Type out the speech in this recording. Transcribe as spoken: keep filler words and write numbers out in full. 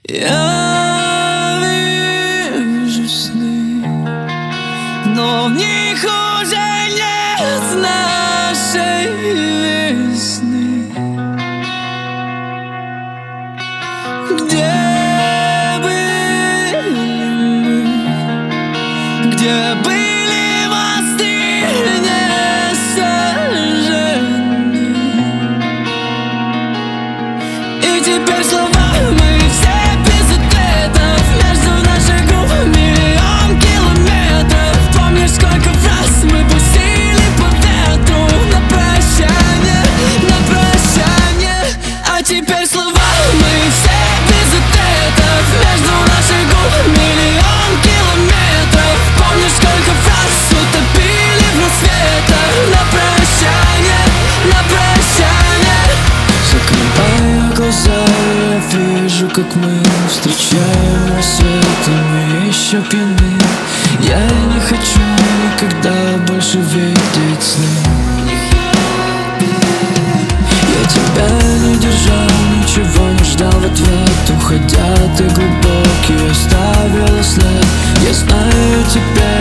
Я вижу сны, но в них уже нет нашей весны. Где были мы? Где были мосты не сожжены? И теперь слова мы все без ответов. Между наших губ миллион километров. Помнишь, сколько фраз мы пустили по ветру на прощание, на прощание. А теперь слова мы все без ответов. Между наших губ миллион километров. Помнишь, сколько фраз утопили в рассветах на прощание, на прощание. Закрывая глаза, я вижу, как мы встречаем рассвет, и мы еще пьяны. Я не хочу никогда больше видеть сны. Я тебя не держал, ничего не ждал в ответ. Уходя, ты глубокий оставила след. Я знаю теперь,